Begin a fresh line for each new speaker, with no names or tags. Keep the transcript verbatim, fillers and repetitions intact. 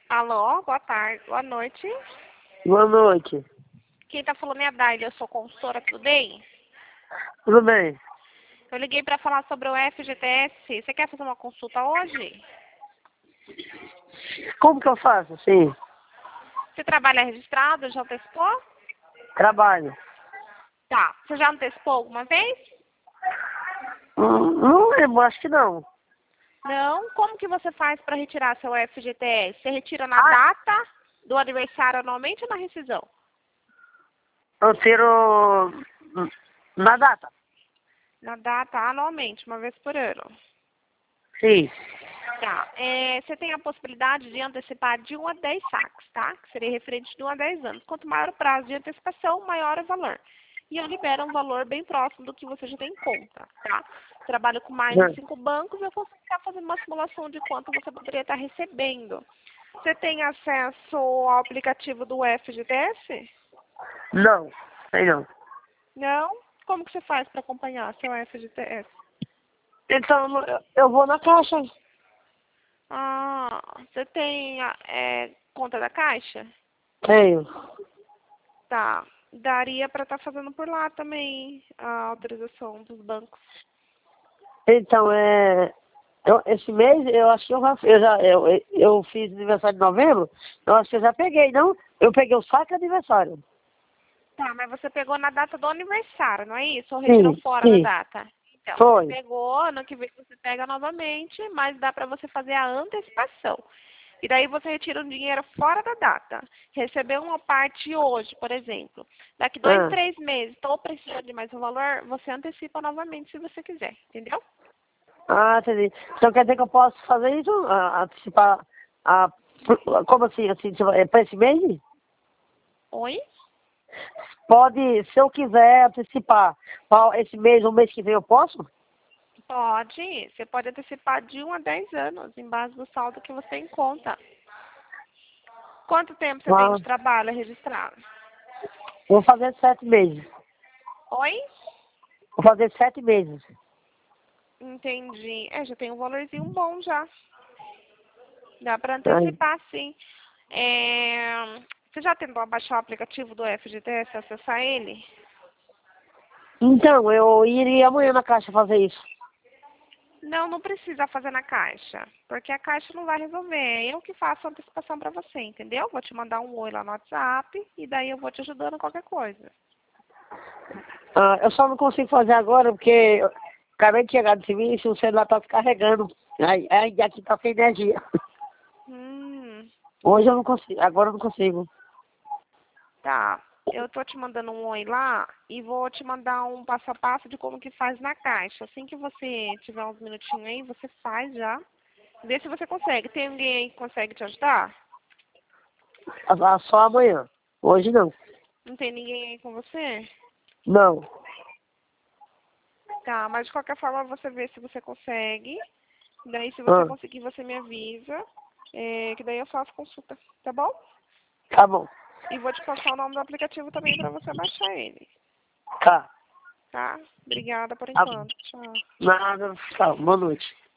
Alô, boa tarde, boa noite.
Boa noite.
Quem tá falando é a Daila, eu sou consultora, tudo bem?
Tudo bem?
Eu liguei para falar sobre o F G T S. Você quer fazer uma consulta hoje?
Como que eu faço? Sim,
Você trabalha registrado, já antecipou?
trabalho.
Tá. Você já antecipou alguma vez?
Hum, Não lembro, acho que não.
Não? Como que você faz para retirar seu F G T S? Você retira na
Ah,
data do aniversário anualmente ou na rescisão?
eu tiro hum, na data.
Na data anualmente, uma vez por ano.
Sim.
Tá. É, você tem a possibilidade de antecipar de um a dez saques, tá? Que seria referente de um a dez anos. Quanto maior o prazo de antecipação, maior o valor. E eu libero um valor bem próximo do que você já tem em conta, tá? Trabalho com mais de
Hum.
cinco bancos, eu posso ficar fazendo uma simulação de quanto você poderia estar recebendo. Você tem acesso ao aplicativo do F G T S?
Não, sei não.
Não? Como que você faz para acompanhar seu F G T S?
Então, eu- eu vou na caixa.
Ah, você tem é, conta da Caixa?
Tenho.
Tá. Daria para estar fazendo por lá também a autorização dos bancos.
Então, é... eu- esse mês, eu acho que eu já, eu, já eu, eu fiz aniversário de novembro, eu acho que eu já peguei, não? Eu peguei o saque aniversário.
Tá, mas você pegou na data do aniversário, não é isso? Ou retirou
Sim,
fora da
sim,
data? Então, você
foi.
pegou, ano que vem você pega novamente, mas dá para você fazer a antecipação. E daí você retira o dinheiro fora da data. Recebeu uma parte hoje, por exemplo. Daqui dois,
Ah,
três meses, estou precisando de mais um valor, você antecipa novamente se você quiser, entendeu?
ah, entendi. Então quer dizer que eu posso fazer isso? Ah, antecipar a... Como assim? Assim, tipo, é para esse mês?
Oi?
Pode, se eu quiser antecipar para esse mês ou mês que vem, eu posso?
Pode. Você pode antecipar de um a dez anos, em base do saldo que você encontra. Quanto tempo você tem
Ah,
de trabalho registrado?
vou fazer sete meses.
Oi?
Vou fazer sete meses.
Entendi. É, já tem um valorzinho bom já. Dá para
Ai.
antecipar, sim. É, Você já tentou baixar o aplicativo do F G T S e acessar ele?
Então, eu iria amanhã na caixa fazer isso.
Não, não precisa fazer na Caixa, porque a Caixa não vai resolver. É eu que faço a antecipação para você, entendeu? Vou te mandar um oi lá no WhatsApp e daí eu vou te ajudando em qualquer coisa.
Ah, eu só não consigo fazer agora porque eu acabei de chegar do serviço e o celular tá descarregando. Aí, aí aqui tá sem energia.
Hum,
Hoje eu não consigo, agora eu não consigo.
tá. Eu tô te mandando um oi lá e vou te mandar um passo a passo de como que faz na Caixa. Assim que você tiver uns minutinhos aí, você faz já. Vê se você consegue. Tem alguém aí que consegue te ajudar?
Ah, só amanhã. Hoje não.
Não tem ninguém aí com você?
Não.
Tá, mas de qualquer forma você vê se você consegue. Daí se você
Ah,
conseguir, você me avisa. É, que daí eu faço consulta, tá bom?
tá bom.
E vou te passar o nome do aplicativo também pra você baixar ele,
Tá.
tá? Obrigada por
Tá.
enquanto. Tchau.
Nada. Tá. Boa noite.